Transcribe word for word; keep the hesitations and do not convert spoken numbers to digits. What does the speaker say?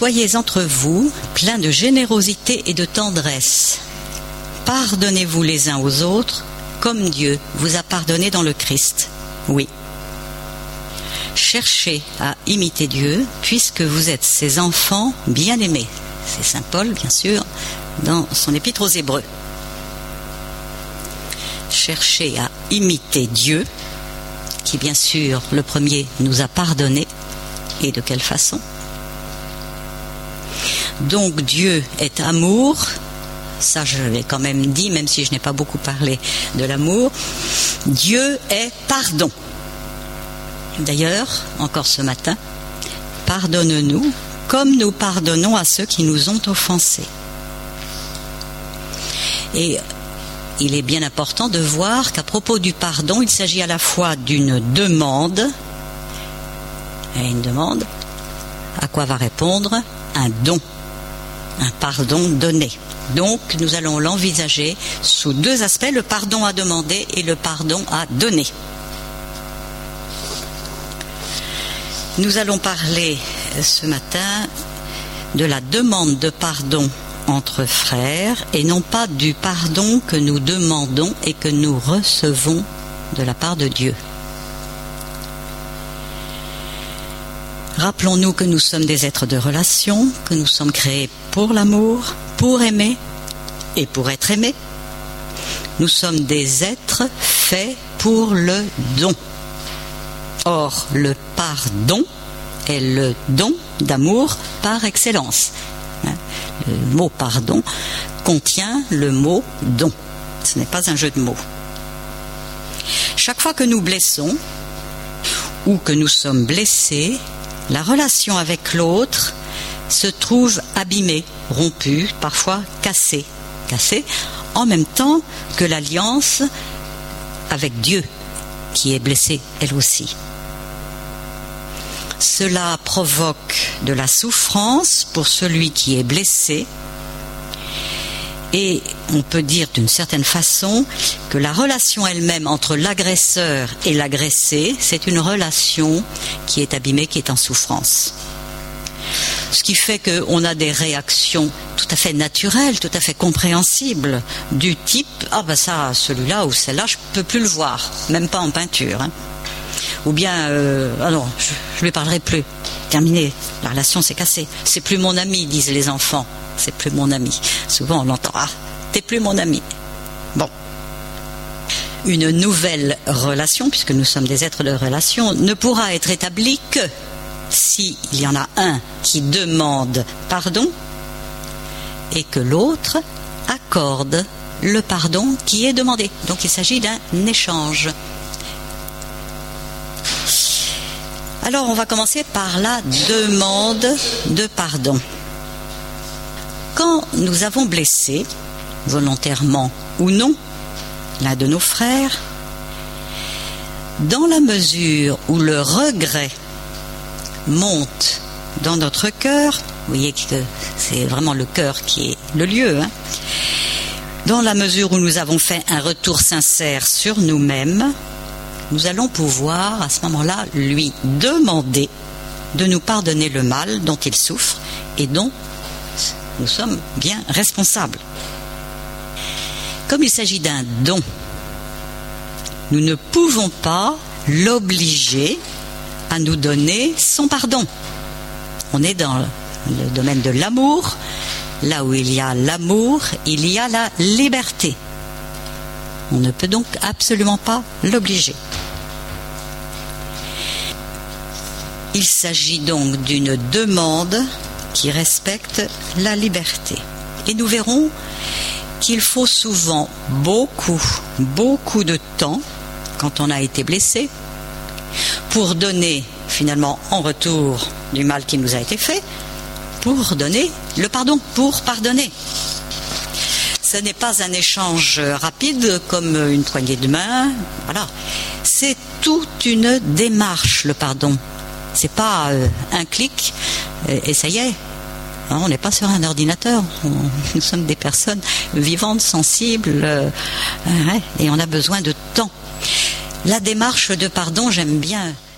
Soyez entre vous pleins de générosité et de tendresse. Pardonnez-vous les uns aux autres, comme Dieu vous a pardonné dans le Christ. Oui. Cherchez à imiter Dieu, puisque vous êtes ses enfants bien-aimés. C'est saint Paul, bien sûr, dans son épître aux Hébreux. Cherchez à imiter Dieu, qui bien sûr, le premier, nous a pardonné. Et de quelle façon ? Donc Dieu est amour. Ça, je l'ai quand même dit, même si je n'ai pas beaucoup parlé de l'amour. Dieu est pardon. D'ailleurs, encore ce matin, pardonne-nous comme nous pardonnons à ceux qui nous ont offensés. Et il est bien important de voir qu'à propos du pardon, il s'agit à la fois d'une demande, et une demande, à quoi va répondre un don, un pardon donné. Donc, nous allons l'envisager sous deux aspects, le pardon à demander et le pardon à donner. Nous allons parler ce matin de la demande de pardon entre frères et non pas du pardon que nous demandons et que nous recevons de la part de Dieu. Rappelons-nous que nous sommes des êtres de relation, que nous sommes créés pour l'amour, pour aimer et pour être aimés. Nous sommes des êtres faits pour le don. Or, le pardon est le don d'amour par excellence. Le mot pardon contient le mot don. Ce n'est pas un jeu de mots. Chaque fois que nous blessons ou que nous sommes blessés, la relation avec l'autre se trouve abîmée, rompue, parfois cassée. Cassée en même temps que l'alliance avec Dieu, qui est blessée elle aussi. Cela provoque de la souffrance pour celui qui est blessé et on peut dire d'une certaine façon que la relation elle-même entre l'agresseur et l'agressé, c'est une relation qui est abîmée, qui est en souffrance. Ce qui fait qu'on a des réactions tout à fait naturelles, tout à fait compréhensibles, du type « Ah ben ça, celui-là ou celle-là, je ne peux plus le voir, même pas en peinture. Hein. » Ou bien euh, « Ah non, je ne lui parlerai plus. Terminé, la relation s'est cassée. C'est plus mon ami, disent les enfants. C'est plus mon ami. » Souvent on l'entend « Ah, t'es plus mon ami. » Bon. Une nouvelle relation, puisque nous sommes des êtres de relation, ne pourra être établie que s'il y en a un qui demande pardon et que l'autre accorde le pardon qui est demandé. Donc il s'agit d'un échange. Alors on va commencer par la demande de pardon. Quand nous avons blessé, volontairement ou non, l'un de nos frères, dans la mesure où le regret monte dans notre cœur, vous voyez que c'est vraiment le cœur qui est le lieu, hein, dans la mesure où nous avons fait un retour sincère sur nous-mêmes, nous allons pouvoir à ce moment-là lui demander de nous pardonner le mal dont il souffre et dont nous sommes bien responsables. Comme il s'agit d'un don, nous ne pouvons pas l'obliger à nous donner son pardon. On est dans le domaine de l'amour. Là où il y a l'amour, il y a la liberté. On ne peut donc absolument pas l'obliger. Il s'agit donc d'une demande qui respecte la liberté. Et nous verrons qu'il faut souvent beaucoup, beaucoup de temps, quand on a été blessé, pour donner finalement en retour du mal qui nous a été fait, pour donner le pardon, pour pardonner. Ce n'est pas un échange rapide comme une poignée de main, voilà. C'est toute une démarche, le pardon. C'est pas euh, un clic et, et ça y est. Non, on n'est pas sur un ordinateur. On, nous sommes des personnes vivantes, sensibles, euh, euh, et on a besoin de temps. La démarche de pardon, j'aime bien